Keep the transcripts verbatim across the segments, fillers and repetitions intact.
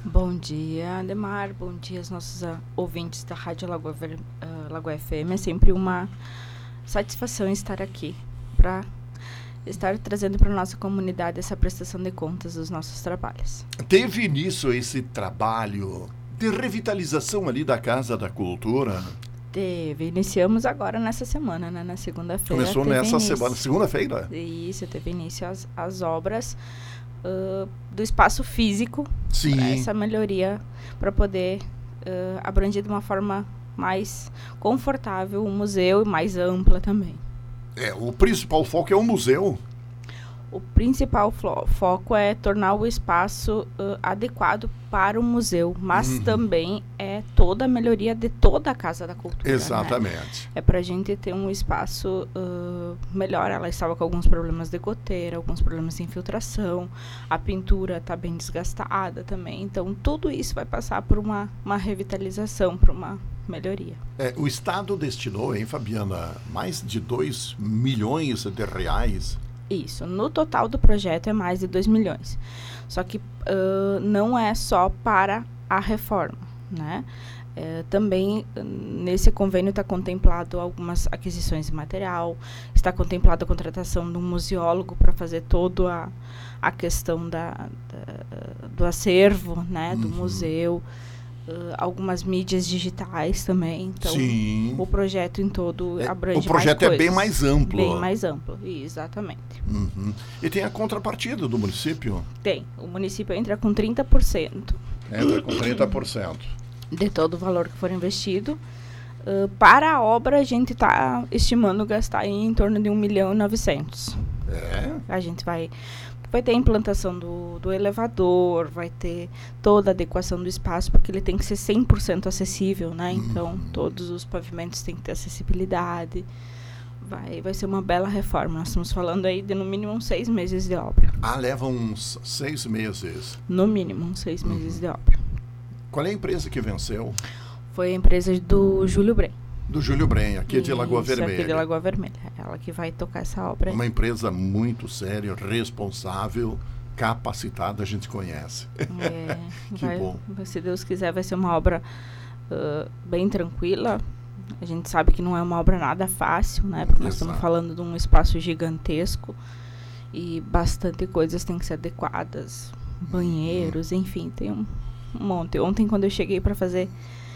Bom dia, Ademar. Bom dia aos nossos uh, ouvintes da Rádio Lagoa, uh, Lagoa F M. É sempre uma satisfação estar aqui para estar trazendo para a nossa comunidade essa prestação de contas dos nossos trabalhos. Teve início esse trabalho de revitalização ali da Casa da Cultura? Teve. Iniciamos agora nessa semana, né? Na segunda-feira. Começou nessa início. semana, segunda-feira? Isso, teve início as, as obras uh, do espaço físico. Sim. Essa melhoria para poder uh, abranger de uma forma mais confortável o museu e mais ampla também. É, o principal foco é o museu. O principal fo- foco é tornar o espaço uh, adequado para o museu, mas uhum. também é toda a melhoria de toda a Casa da Cultura. Exatamente. Né? É para a gente ter um espaço uh, melhor. Ela estava com alguns problemas de goteira, alguns problemas de infiltração, a pintura está bem desgastada também. Então, tudo isso vai passar por uma, uma revitalização, por uma melhoria. É, o Estado destinou, hein, Fabiana, mais de dois milhões de reais. Isso, no total do projeto é mais de dois milhões. Só que uh, não é só para a reforma, né? É, também uh, nesse convênio está contemplado algumas aquisições de material, está contemplada a contratação de um museólogo para fazer toda a, a questão da, da, do acervo, né, do uhum. museu. Uh, algumas mídias digitais também, então Sim. o projeto em todo abrange mais coisas. O projeto é bem mais amplo. Bem mais amplo, exatamente. Uhum. E tem a contrapartida do município? Tem, o município entra com trinta por cento. Entra com trinta por cento. De todo o valor que for investido. Uh, para a obra, a gente está estimando gastar em torno de um milhão e novecentos. É? A gente vai... Vai ter a implantação do, do elevador, vai ter toda a adequação do espaço, porque ele tem que ser cem por cento acessível, né? Então, uhum. todos os pavimentos têm que ter acessibilidade. Vai, vai ser uma bela reforma. Nós estamos falando aí de no mínimo uns seis meses de obra. Ah, leva uns seis meses. No mínimo, uns seis uhum. meses de obra. Qual é a empresa que venceu? Foi a empresa do Júlio Bren. Do Júlio Bren, aqui de Lagoa Isso, Vermelha. aqui de Lagoa Vermelha. Ela que vai tocar essa obra. Uma empresa muito séria, responsável, capacitada, a gente conhece. É, que vai, bom. Se Deus quiser, vai ser uma obra uh, bem tranquila. A gente sabe que não é uma obra nada fácil, né? Porque nós Exato. estamos falando de um espaço gigantesco e bastante coisas têm que ser adequadas. Banheiros, hum. enfim, tem um, um monte. Ontem, quando eu cheguei para fazer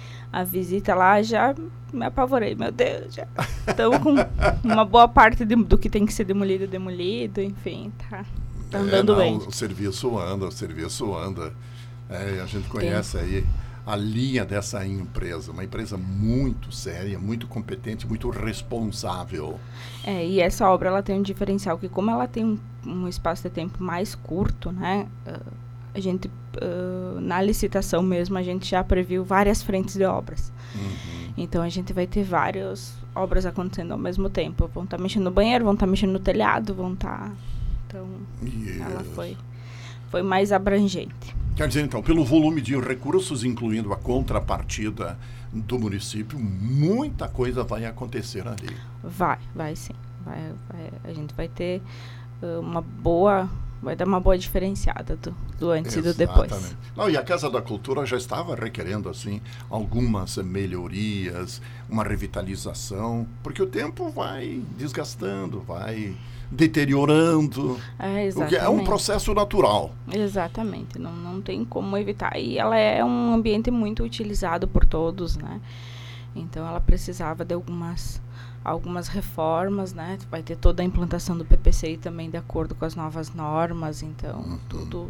a visita lá, já me apavorei, meu Deus, já estamos com uma boa parte de, do que tem que ser demolido, demolido, enfim, tá, tá andando é, não, bem. O serviço anda, o serviço anda. É, a gente conhece tem. aí a linha dessa empresa, uma empresa muito séria, muito competente, muito responsável. É, e essa obra, ela tem um diferencial, que como ela tem um, um espaço de tempo mais curto, né, uh, a gente, uh, na licitação mesmo, a gente já previu várias frentes de obras. Uhum. Então, a gente vai ter várias obras acontecendo ao mesmo tempo. Vão estar tá mexendo no banheiro, vão estar tá mexendo no telhado, vão estar... Tá... Então, yes. ela foi, foi mais abrangente. Quer dizer, então, pelo volume de recursos, incluindo a contrapartida do município, muita coisa vai acontecer ali. Vai, vai sim. Vai, vai, a gente vai ter uh, uma boa... Vai dar uma boa diferenciada do, do antes Exatamente. e do depois. Não, e a Casa da Cultura já estava requerendo assim, algumas melhorias, uma revitalização, porque o tempo vai desgastando, vai deteriorando. É, exatamente. É um processo natural. Exatamente, não, não tem como evitar. E ela é um ambiente muito utilizado por todos, né? Então ela precisava de algumas... algumas reformas, né? Vai ter toda a implantação do P P C I também de acordo com as novas normas, então uhum. tudo,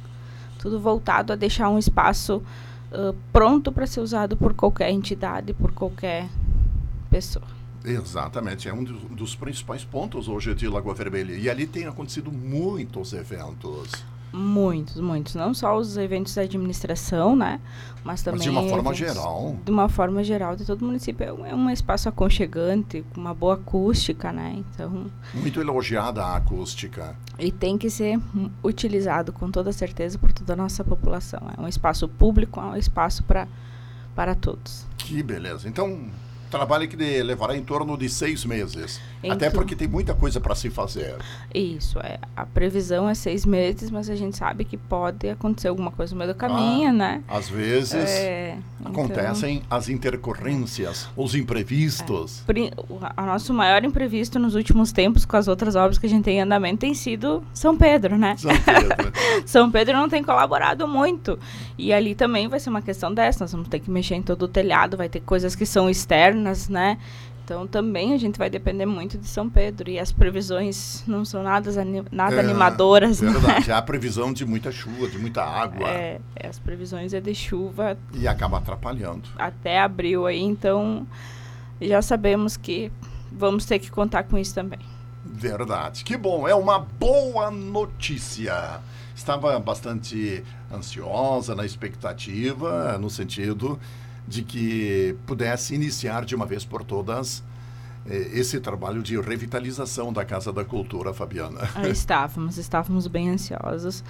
tudo voltado a deixar um espaço uh, pronto para ser usado por qualquer entidade, por qualquer pessoa. Exatamente, é um dos, dos principais pontos hoje de Lagoa Vermelha, e ali tem acontecido muitos eventos. Muitos, muitos. Não só os eventos da administração, né? Mas também... Mas de uma forma eventos, geral. De uma forma geral, de todo o município. É um, é um espaço aconchegante, com uma boa acústica, né? Então... Muito elogiada a acústica. E tem que ser utilizado com toda certeza por toda a nossa população. É um espaço público, é um espaço pra, para todos. Que beleza. Então, trabalho que de, levará em torno de seis meses. Então, até porque tem muita coisa para se fazer. Isso, é. A previsão é seis meses, mas a gente sabe que pode acontecer alguma coisa no meio do caminho, ah, né? Às vezes é, acontecem então, as intercorrências, os imprevistos. É. O, o nosso maior imprevisto nos últimos tempos, com as outras obras que a gente tem em andamento, tem sido São Pedro, né? São Pedro. São Pedro não tem colaborado muito. E ali também vai ser uma questão dessa. Nós vamos ter que mexer em todo o telhado, vai ter coisas que são externas, né? Então também a gente vai depender muito de São Pedro. E as previsões não são nada, nada é, animadoras. Verdade, né? há a previsão de muita chuva, de muita água. É, as previsões é de chuva. E acaba atrapalhando. Até abril aí, então já sabemos que vamos ter que contar com isso também. Verdade. Que bom, é uma boa notícia. Estava bastante ansiosa, na expectativa, no sentido de que pudesse iniciar de uma vez por todas eh, esse trabalho de revitalização da Casa da Cultura, Fabiana. Ah, estávamos, estávamos bem ansiosos,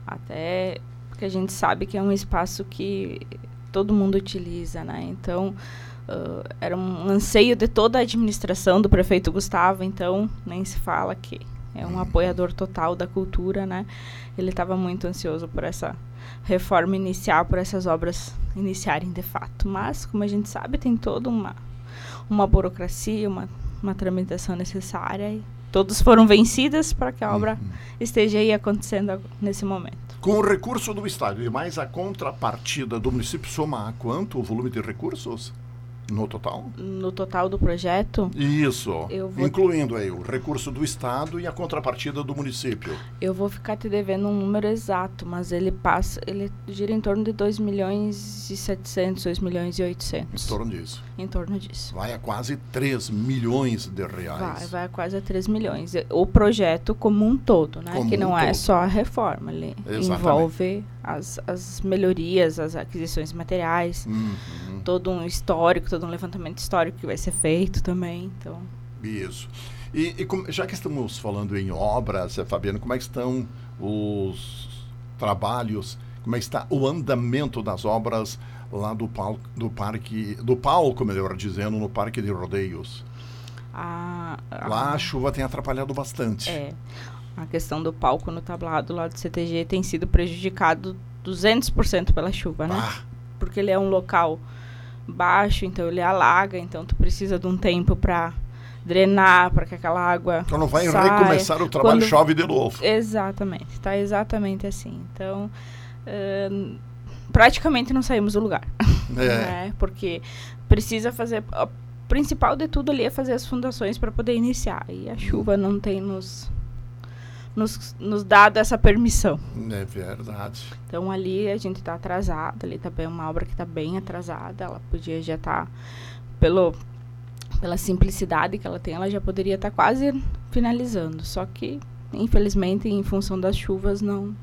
até porque a gente sabe que é um espaço que todo mundo utiliza, né? Então, uh, era um anseio de toda a administração do prefeito Gustavo, então nem se fala que é um apoiador total da cultura, né? Ele estava muito ansioso por essa reforma inicial, por essas obras iniciarem de fato. Mas, como a gente sabe, tem toda uma, uma burocracia, uma, uma tramitação necessária. E todos foram vencidas para que a obra uhum. esteja aí acontecendo nesse momento. Com o recurso do Estado e mais a contrapartida do município, soma a quanto o volume de recursos? No total? No total do projeto? Isso, eu vou... incluindo aí o recurso do Estado e a contrapartida do município. Eu vou ficar te devendo um número exato, mas ele passa, ele gira em torno de dois milhões e setecentos, dois milhões e oitocentos. Em torno disso. Em torno disso. Vai a quase três milhões de reais. Vai, vai a quase a três milhões. O projeto como um todo, né? Como que não um é todo. só a reforma, ele Exatamente. envolve as, as melhorias, as aquisições de materiais, uhum. todo um histórico, todo um levantamento histórico que vai ser feito também. Então. Isso. E, e com, já que estamos falando em obras, Fabiana, como é que estão os trabalhos, como é que está o andamento das obras lá do palco, do parque, do palco, melhor dizendo, no Parque de Rodeios? A, a, lá a chuva tem atrapalhado bastante. É. A questão do palco no tablado lá do C T G tem sido prejudicado duzentos por cento pela chuva, né? Ah. Porque ele é um local baixo, então ele alaga, então tu precisa de um tempo para drenar, para que aquela água Então não vai saia. recomeçar o trabalho, Quando... chove de novo. Exatamente, está exatamente assim. Então, uh, praticamente não saímos do lugar. É. Né? Porque precisa fazer... O principal de tudo ali é fazer as fundações para poder iniciar. E a chuva não tem nos... Nos, nos dado essa permissão. É verdade. Então ali a gente está atrasado, ali também tá uma obra que está bem atrasada, ela podia já estar, tá, pelo pela simplicidade que ela tem, ela já poderia estar tá quase finalizando, só que infelizmente em função das chuvas não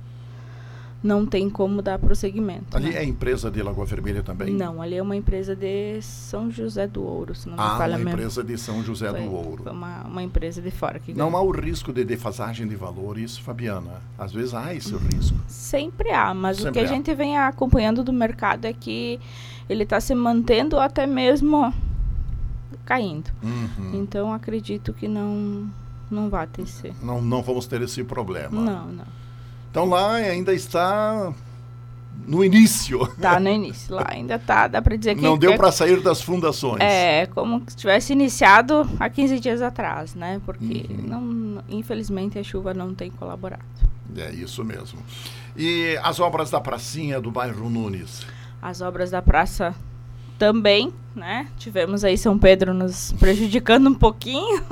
não tem como dar prosseguimento. Ali né? é empresa de Lagoa Vermelha também? Não, ali é uma empresa de São José do Ouro, se não me ah, falha uma mesmo. empresa de São José foi, do Ouro. Foi uma, uma empresa de fora. Que não ganhou. há o risco de defasagem de valores, Fabiana? Às vezes há esse risco. Sempre há, mas Sempre o que a há. gente vem acompanhando do mercado é que ele está se mantendo até mesmo caindo. Uhum. Então, acredito que não, não vai ter esse... Não, não vamos ter esse problema. Não, não. Então lá ainda está... no início. Tá no início, lá ainda tá, dá para dizer que... Não deu é, para sair das fundações. É, como se tivesse iniciado há quinze dias atrás, né? Porque, uhum. não, infelizmente, a chuva não tem colaborado. É isso mesmo. E as obras da pracinha do bairro Nunes? As obras da praça também, né? Tivemos aí São Pedro nos prejudicando um pouquinho.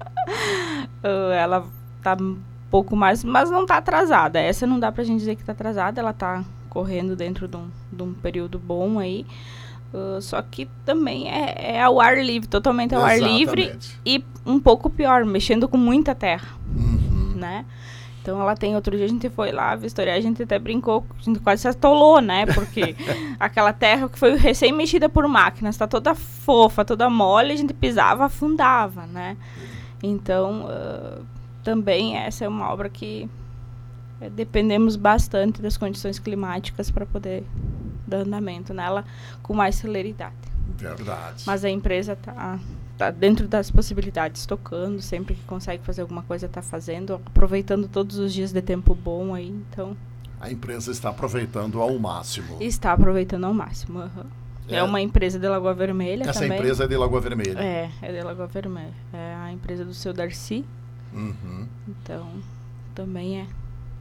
Ela tá um pouco mais, mas não tá atrasada. Essa não dá pra gente dizer que tá atrasada, ela tá... correndo dentro de um, de um período bom aí, uh, só que também é, é ao ar livre, totalmente ao Exatamente. ar livre e um pouco pior, mexendo com muita terra, uhum. né? Então ela tem, outro dia a gente foi lá vistoriar, a gente até brincou, a gente quase se atolou, né? Porque aquela terra que foi recém-mexida por máquinas, tá toda fofa, toda mole, a gente pisava, afundava, né? Então, uh, também essa é uma obra que dependemos bastante das condições climáticas para poder dar andamento nela com mais celeridade. Verdade. Mas a empresa está tá dentro das possibilidades, tocando, sempre que consegue fazer alguma coisa está fazendo, aproveitando todos os dias de tempo bom aí, então... A empresa está aproveitando ao máximo. Está aproveitando ao máximo, uhum. É. é uma empresa de Lagoa Vermelha Essa também. Essa empresa é de Lagoa Vermelha? É, é de Lagoa Vermelha. É a empresa do seu Darcy. Uhum. Então, também é.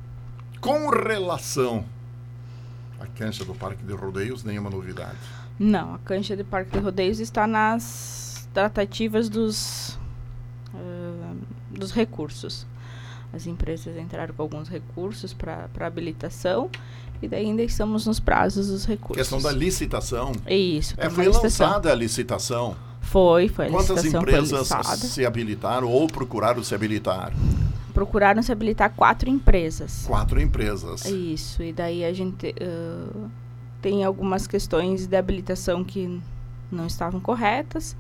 Com relação à cancha do Parque de Rodeios, nenhuma novidade? Não, a cancha do Parque de Rodeios está nas tratativas dos, uh, dos recursos. As empresas entraram com alguns recursos para habilitação e daí ainda estamos nos prazos dos recursos. Questão da licitação. Isso. É, foi lançada a licitação. Foi, foi a Quantas licitação. Quantas empresas se habilitaram ou procuraram se habilitar? Procuraram se habilitar quatro empresas. Quatro empresas. Isso, e daí a gente uh, tem algumas questões de habilitação que não estavam corretas.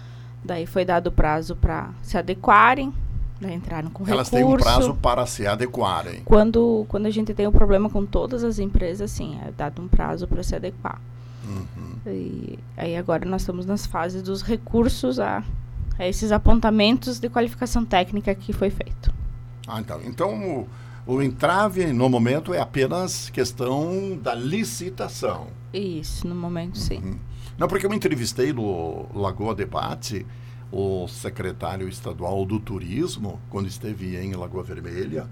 Daí foi dado prazo para se adequarem. Daí entraram com Elas recurso. têm um prazo para se adequarem. Quando, quando a gente tem um problema com todas as empresas, sim, é dado um prazo para se adequar. Uhum. E aí agora nós estamos nas fases dos recursos a, a esses apontamentos de qualificação técnica que foi feito. Ah, então, então o, o entrave no momento é apenas questão da licitação. Isso, no momento sim. Uhum. Não, porque eu me entrevistei no Lagoa Debate o secretário estadual do turismo, quando esteve em Lagoa Vermelha,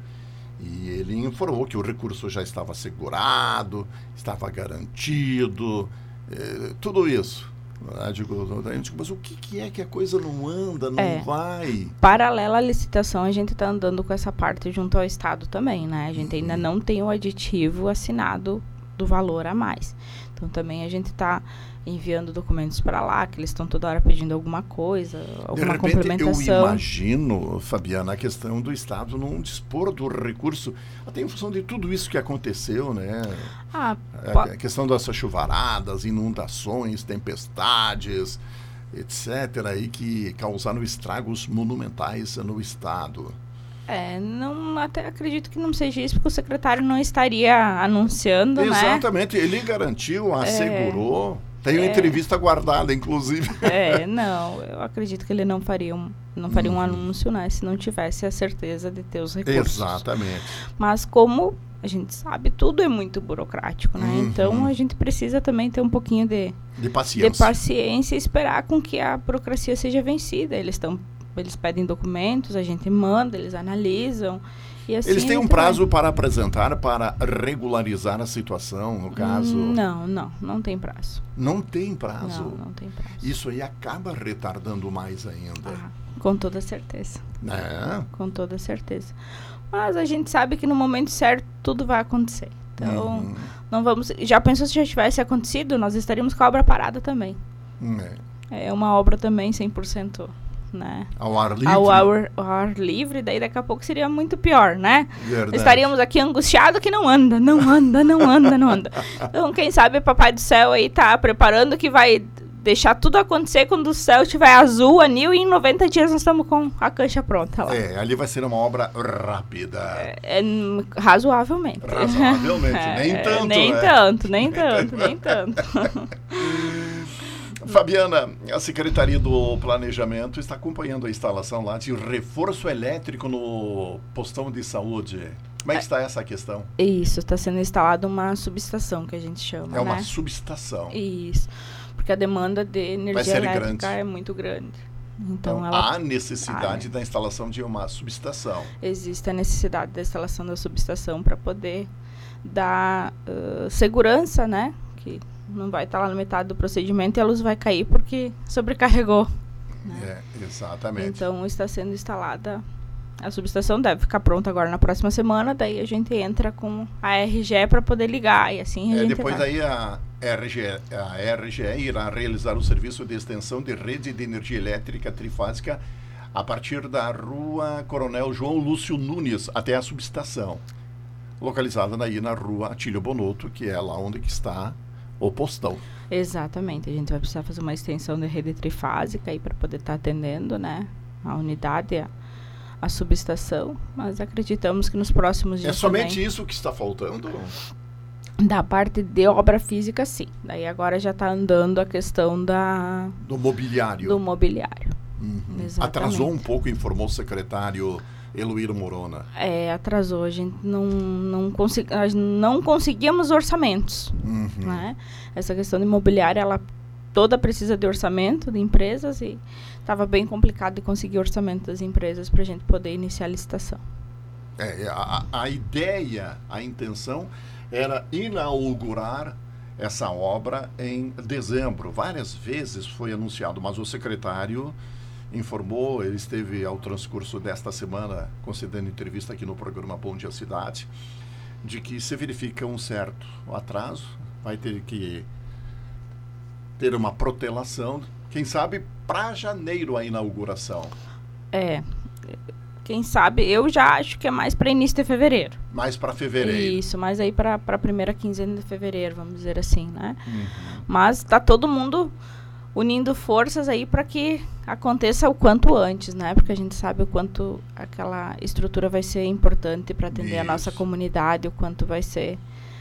e ele informou que o recurso já estava assegurado, estava garantido, eh, tudo isso. Eu digo, eu digo, mas o que, que é que a coisa não anda, não é, vai? Paralela à licitação, a gente está andando com essa parte junto ao Estado também, né? A gente uhum. ainda não tem o aditivo assinado do valor a mais. Então, também a gente está enviando documentos para lá, que eles estão toda hora pedindo alguma coisa, alguma de repente, complementação. Eu imagino, Fabiana, a questão do Estado não dispor do recurso, até em função de tudo isso que aconteceu, né? Ah, a, a questão dessas chuvaradas, inundações, tempestades, etcétera, aí, que causaram estragos monumentais no Estado. É, não, até acredito que não seja isso, porque o secretário não estaria anunciando, Exatamente, né? Ele garantiu, assegurou. É. Tem uma é, entrevista guardada, inclusive. É, não, eu acredito que ele não faria um, não faria uhum. um anúncio, né? Se não tivesse a certeza de ter os recursos. Exatamente. Mas como a gente sabe, tudo é muito burocrático, né? Uhum. Então, a gente precisa também ter um pouquinho de, de paciência. De paciência e esperar com que a burocracia seja vencida. Eles estão, eles pedem documentos, a gente manda, eles analisam. E assim eles têm um prazo para apresentar, para regularizar a situação, no caso? Não, não, não tem prazo. Não tem prazo? Não, não tem prazo. Isso aí acaba retardando mais ainda. Ah, com toda certeza. É? Com toda certeza. Mas a gente sabe que no momento certo tudo vai acontecer. Então, uhum. não vamos... Já pensou se já tivesse acontecido, nós estaríamos com a obra parada também. É, é uma obra também cem por cento... Né? Ao ar livre? Ao ar, ao ar livre, daí daqui a pouco seria muito pior, né? Verdade. Estaríamos aqui angustiados que não anda, não anda, não anda, não anda. Então, quem sabe Papai do Céu aí tá preparando que vai deixar tudo acontecer quando o céu estiver azul, anil, e em noventa dias nós estamos com a cancha pronta lá. É, ali vai ser uma obra rápida. É, é razoavelmente. Razoavelmente, é, nem tanto, Nem né? tanto, nem tanto, nem tanto. Fabiana, a Secretaria do Planejamento está acompanhando a instalação lá de reforço elétrico no postão de saúde. Como é que está essa questão? Isso, está sendo instalada uma subestação, que a gente chama, É uma né? subestação. Isso, porque a demanda de energia elétrica grande. é muito grande. Então, então ela... há necessidade ah, da instalação de uma subestação. Existe a necessidade da instalação da subestação para poder dar uh, segurança, né? Que não vai estar lá na metade do procedimento e a luz vai cair porque sobrecarregou. Né? É, exatamente. Então, está sendo instalada, a subestação deve ficar pronta agora na próxima semana, daí a gente entra com a R G E para poder ligar e assim a é, gente Depois vai. daí a R G E, a R G E irá realizar o serviço de extensão de rede de energia elétrica trifásica a partir da rua Coronel João Lúcio Nunes até a subestação, localizada daí na rua Atílio Bonotto, que é lá onde que está o postão. Exatamente, a gente vai precisar fazer uma extensão de rede trifásica aí para poder estar tá atendendo, né, a unidade, a, a subestação, mas acreditamos que nos próximos dias É somente também... isso que está faltando? Da parte de obra física, sim. Daí agora já está andando a questão da... Do mobiliário. Do mobiliário. Uhum. Atrasou um pouco, informou o secretário Eloíra Morona. É, atrasou. A gente não, não, consegui, nós não conseguíamos orçamentos. Uhum. Né? Essa questão de imobiliária, ela toda precisa de orçamento de empresas e estava bem complicado de conseguir orçamento das empresas para a gente poder iniciar a licitação. É, a, a ideia, a intenção era inaugurar essa obra em dezembro. Várias vezes foi anunciado, mas o secretário informou, ele esteve ao transcurso desta semana concedendo entrevista aqui no programa Bom Dia Cidade, de que se verifica um certo atraso, vai ter que ter uma protelação, quem sabe para janeiro a inauguração. É, quem sabe, eu já acho que é mais para início de fevereiro. Mais para fevereiro. Isso, mais aí para a primeira quinzena de fevereiro, vamos dizer assim, né? Uhum. Mas está todo mundo unindo forças aí para que aconteça o quanto antes, né? Porque a gente sabe o quanto aquela estrutura vai ser importante para atender Isso. a nossa comunidade, o quanto vai ser...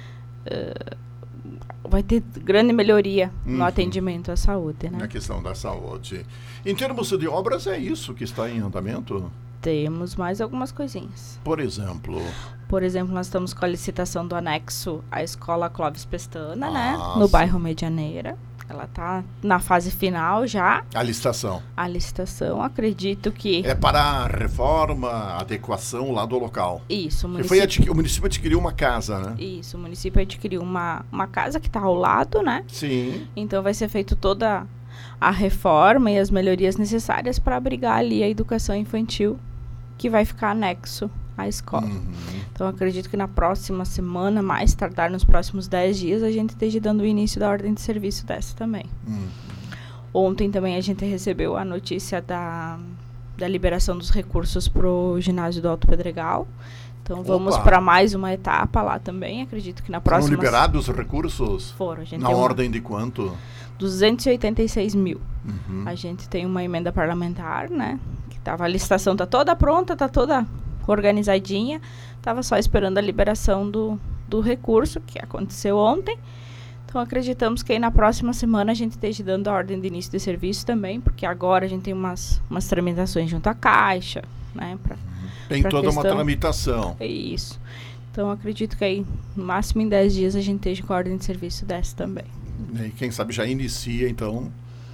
Uh, vai ter grande melhoria uhum. no atendimento à saúde, né? Na questão da saúde. Em termos de obras, é isso que está em andamento? Temos mais algumas coisinhas. Por exemplo? Por exemplo, nós estamos com a licitação do anexo à Escola Clóvis Pestana, ah, né? No sim. bairro Medianeira. Ela está na fase final já. A licitação. A licitação, acredito que... É para a reforma, adequação lá do local. Isso. O município... Foi adqu... o município adquiriu uma casa, né? Isso, o município adquiriu uma, uma casa que está ao lado, né? Sim. Então vai ser feito toda a reforma e as melhorias necessárias para abrigar ali a educação infantil, que vai ficar anexo à escola. Uhum. Então, acredito que na próxima semana, mais tardar nos próximos dez dias, a gente esteja dando o início da ordem de serviço dessa também. Uhum. Ontem também a gente recebeu a notícia da, da liberação dos recursos para o ginásio do Alto Pedregal. Então, Opa. vamos para mais uma etapa lá também. Acredito que na próxima... Foram liberados os recursos? Foram. A gente na ordem uma... de quanto? duzentos e oitenta e seis mil. Uhum. A gente tem uma emenda parlamentar, né? Que tava, a licitação está toda pronta, está toda organizadinha. Estava só esperando a liberação do, do recurso, que aconteceu ontem. Então, acreditamos que aí na próxima semana a gente esteja dando a ordem de início de serviço também, porque agora a gente tem umas, umas tramitações junto à Caixa, né? Pra, tem pra toda questão, uma tramitação. É isso. Então, acredito que aí, no máximo em dez dias, a gente esteja com a ordem de serviço dessa também. E quem sabe já inicia, então,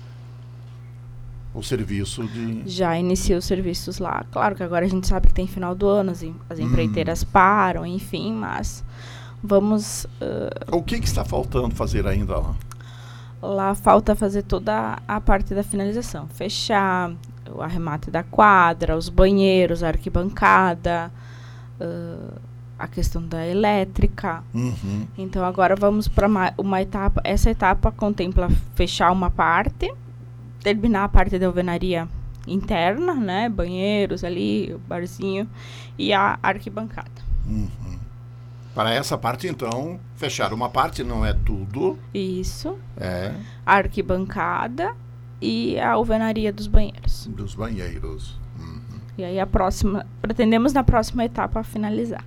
o serviço de... Já inicia os serviços lá. Claro que agora a gente sabe que tem final do ano, as, em, as empreiteiras hum. param, enfim, mas vamos... Uh, o que, que está faltando fazer ainda lá? Lá falta fazer toda a parte da finalização. Fechar o arremate da quadra, os banheiros, a arquibancada... Uh, a questão da elétrica. Uhum. Então, agora vamos para uma, uma etapa. Essa etapa contempla fechar uma parte, terminar a parte da alvenaria interna, né? Banheiros ali, o barzinho e a arquibancada. Uhum. Para essa parte, então, fechar uma parte, não é tudo. Isso. É. A arquibancada e a alvenaria dos banheiros. Dos banheiros. Uhum. E aí, a próxima... Pretendemos, na próxima etapa, finalizar.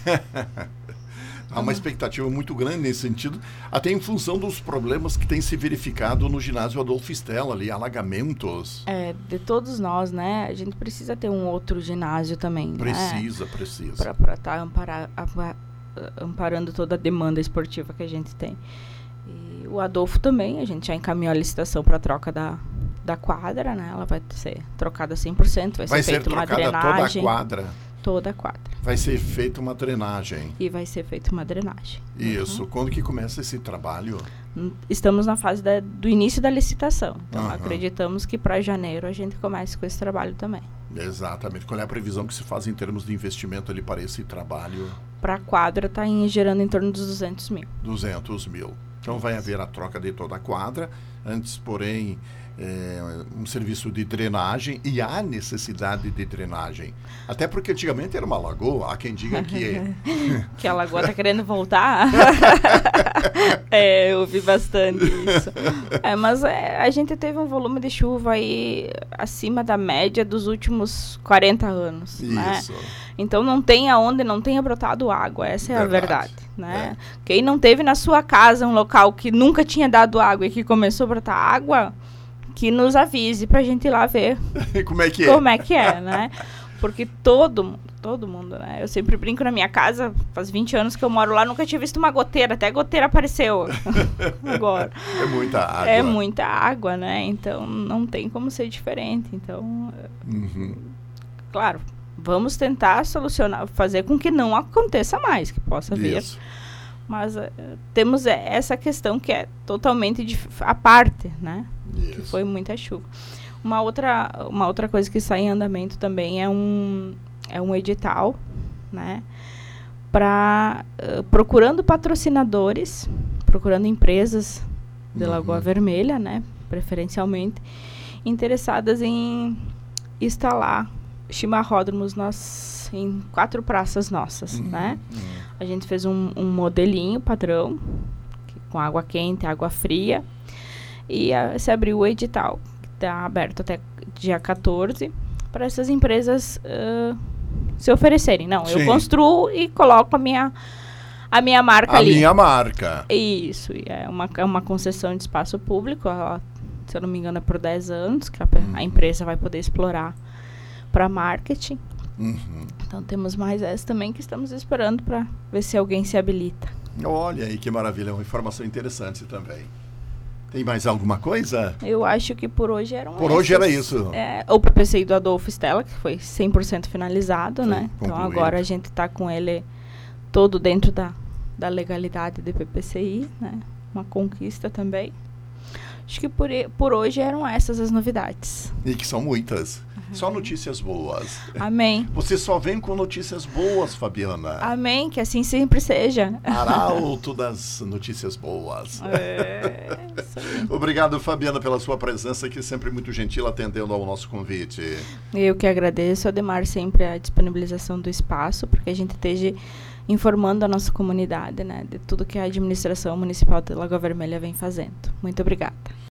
Há uma expectativa muito grande nesse sentido, até em função dos problemas que têm se verificado no ginásio Adolfo Stella ali, alagamentos. É, de todos nós, né? A gente precisa ter um outro ginásio também, Precisa, né? precisa. Para estar tá amparar, amparando toda a demanda esportiva que a gente tem. E o Adolfo também, a gente já encaminhou a licitação para a troca da, da quadra, né? Ela vai ser trocada cem por cento, vai, vai ser feita uma drenagem. Vai ser trocada toda a quadra? Toda a quadra. Vai ser feita uma drenagem. E vai ser feita uma drenagem. Isso. Uhum. Quando que começa esse trabalho? Estamos na fase da, do início da licitação. Então, uhum. acreditamos que para janeiro a gente comece com esse trabalho também. Exatamente. Qual é a previsão que se faz em termos de investimento ali para esse trabalho? Para a quadra está gerando em torno dos duzentos mil. duzentos mil. Então vai haver a troca de toda a quadra. Antes, porém, é, um serviço de drenagem, e há necessidade de drenagem. Até porque antigamente era uma lagoa, há quem diga que... que a lagoa está querendo voltar. É, eu ouvi bastante isso. É, mas é, a gente teve um volume de chuva aí acima da média dos últimos quarenta anos. Isso. Né? Então não tem aonde não tenha brotado água, essa é Verdade. a verdade, né? É. Quem não teve na sua casa um local que nunca tinha dado água e que começou a brotar água, que nos avise pra gente ir lá ver Como é que é? como é que é, né? Porque todo mundo, todo mundo, né? Eu sempre brinco na minha casa, faz vinte anos que eu moro lá, nunca tinha visto uma goteira, até a goteira apareceu agora. É muita água. É muita água, né? Então não tem como ser diferente. Então, Uhum. claro, vamos tentar solucionar, fazer com que não aconteça mais, que possa vir. Isso. Mas uh, temos essa questão que é totalmente dif- à parte, né? Isso. Que foi muita chuva. Uma outra, uma outra coisa que está em andamento também é um, é um edital, né? Pra, uh, procurando patrocinadores, procurando empresas de Uhum. Lagoa Vermelha, né? Preferencialmente, interessadas em instalar chimarródromos nós, em quatro praças nossas, Uhum. né? Uhum. A gente fez um, um modelinho padrão, que, com água quente, água fria, e a, se abriu o edital, que está aberto até dia quatorze, para essas empresas uh, se oferecerem. Não, Sim. eu construo e coloco a minha, a minha marca A ali. minha marca. Isso, e é uma, é uma concessão de espaço público, ela, se eu não me engano é por dez anos, que a, pe- Uhum. a empresa vai poder explorar para marketing. Uhum. Então temos mais essa também que estamos esperando para ver se alguém se habilita. Olha aí que maravilha, é uma informação interessante também. Tem mais alguma coisa? Eu acho que por hoje eram Por hoje era essas. isso. É, o P P C I do Adolfo Stella, que foi cem por cento finalizado, Sim, né? Então concluído. agora a gente está com ele todo dentro da, da legalidade do P P C I, né? Uma conquista também. Acho que por, e- por hoje eram essas as novidades. E que são muitas. Uhum. Só notícias boas. Amém. Você só vem com notícias boas, Fabiana. Amém, que assim sempre seja. Arauto das notícias boas. É, isso aí. Obrigado, Fabiana, pela sua presença, que é sempre muito gentil atendendo ao nosso convite. Eu que agradeço, Ademar, sempre a disponibilização do espaço, porque a gente esteja informando a nossa comunidade, né, de tudo que a administração municipal de Lagoa Vermelha vem fazendo. Muito obrigada.